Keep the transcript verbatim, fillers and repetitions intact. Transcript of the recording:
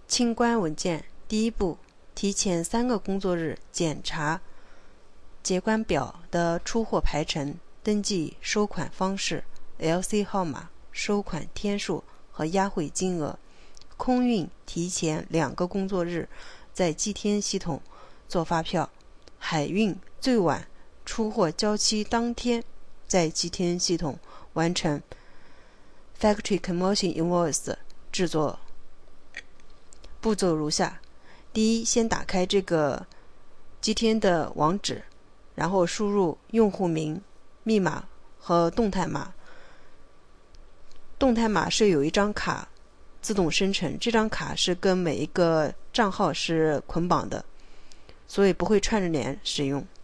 清关文件，第一步，提前三个工作日检查结关表的出货排程，登记收款方式、L C 号码、收款天数和押汇金额。空运提前两个工作日在祭天系统做发票，海运最晚出货交期当天在祭天系统完成 Factory Conversion Invoice 制作。步骤如下：第一，先打开这个祭天的网址，然后输入用户名、密码和动态码。动态码是有一张卡自动生成，这张卡是跟每一个账号是捆绑的，所以不会串着连使用。